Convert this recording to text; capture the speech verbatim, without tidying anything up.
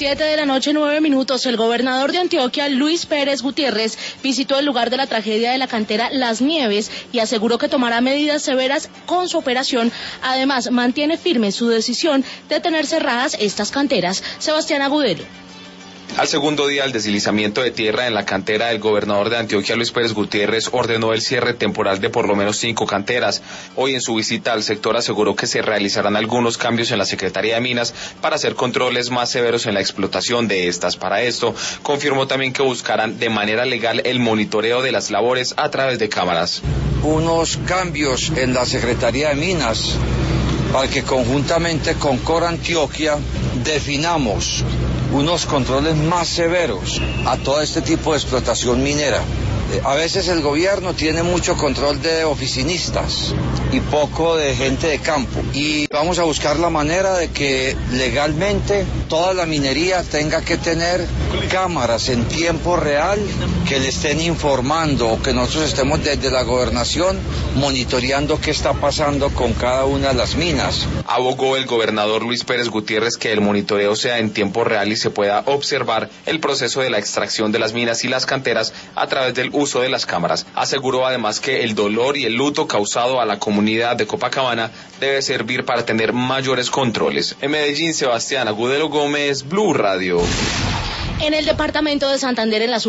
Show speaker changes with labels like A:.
A: Siete de la noche, nueve minutos. El gobernador de Antioquia, Luis Pérez Gutiérrez, visitó el lugar de la tragedia de la cantera Las Nieves y aseguró que tomará medidas severas con su operación. Además, mantiene firme su decisión de tener cerradas estas canteras. Sebastián Agudelo.
B: Al segundo día del deslizamiento de tierra en la cantera, el gobernador de Antioquia, Luis Pérez Gutiérrez, ordenó el cierre temporal de por lo menos cinco canteras. Hoy, en su visita al sector, aseguró que se realizarán algunos cambios en la Secretaría de Minas para hacer controles más severos en la explotación de estas. Para esto, confirmó también que buscarán de manera legal el monitoreo de las labores a través de cámaras.
C: Unos cambios en la Secretaría de Minas para que conjuntamente con Cor Antioquia definamos unos controles más severos a todo este tipo de explotación minera. A veces el gobierno tiene mucho control de oficinistas y poco de gente de campo. Y vamos a buscar la manera de que legalmente toda la minería tenga que tener cámaras en tiempo real que le estén informando, o que nosotros estemos desde la gobernación monitoreando qué está pasando con cada una de las minas.
B: Abogó el gobernador Luis Pérez Gutiérrez que el monitoreo sea en tiempo real y se pueda observar el proceso de la extracción de las minas y las canteras a través del uso de las cámaras. Aseguró además que el dolor y el luto causado a la comunidad de Copacabana debe servir para tener mayores controles. En Medellín, Sebastián Agudelo Gómez, Blue Radio.
A: En el departamento de Santander, en las